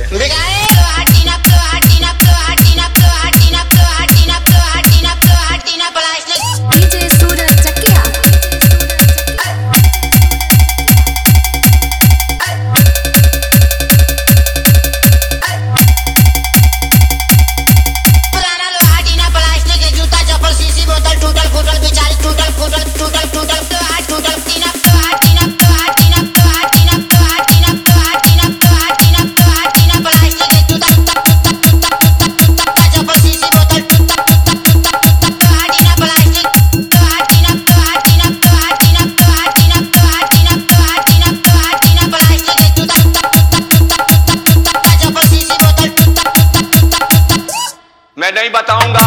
मैं नहीं बताऊंगा।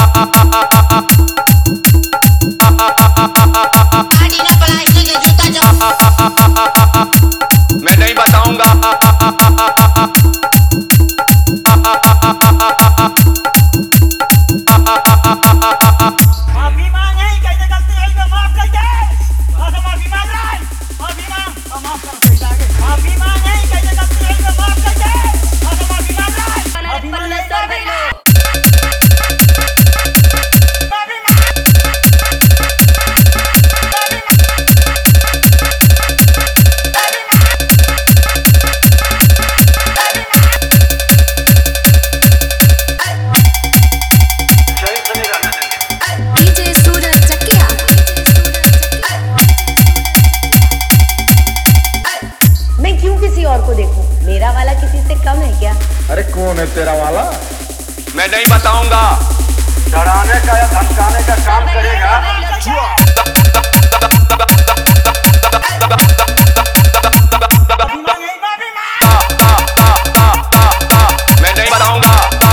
मैं नहीं बताऊंगा। माफी मांगे कैसे गलती हुई तो माफ कर दे। माफी मांग रहा है, माफी मांग और माफ कर दे। माफी मांगे कैसे गलती हुई तो माफ कर दे। माफी मांग रहा है, माफी मांग और को देखूं, मेरा वाला किसी से कम है क्या? अरे कौन है तेरा वाला? मैं नहीं बताऊंगा। डराने का या धमकाने का काम करेगा। मैं नहीं बताऊंगा।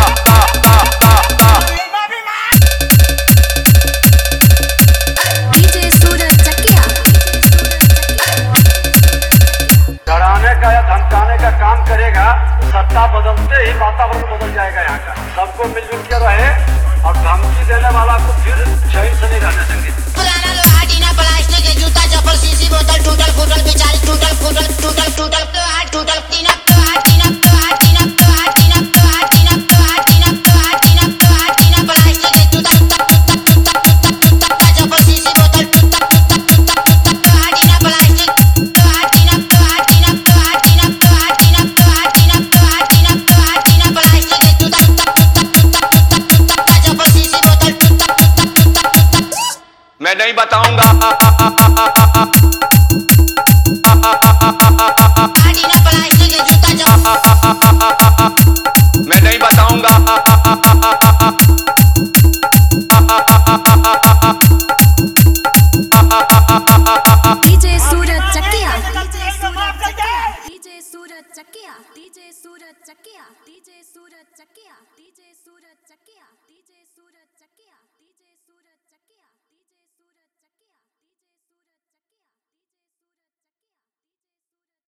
धमकाने का काम करेगा, सत्ता बदलते ही वातावरण बदल जाएगा। यहाँ का सबको मिलजुल के रहे और धमकी देने वाला को फिर चैन से नहीं रहने देंगे। पुराना लोहा टीना प्लास्टिक के जूता चप्पल शीशी बोतल टूटल फूटल बिचारी टूटल फूटल टूटल टूटल लोहा टूटल टीना लोहा टीना लोहा टीना लोहा टीना लोहा टीना लोहा टीना लोहा टीना लोहा टीना प्लास्टिक के जूता चप्पल शीशी बोतल लोहा टीना प्लास्टिक लोहा टीना लोहा टीना लोहा टीना लोहा टीना लोहा टीना लोहा टीना लोहा टीना प्लास्टिक के जूता चप्पल शीशी बोतल मैं नहीं बताऊंगा। मैं नहीं बताऊंगा। DJ Suraj Chakiya, DJ Suraj Chakiya, DJ Suraj Chakiya, DJ Suraj Chakiya, DJ Suraj Chakiya, DJ Suraj Chakiya.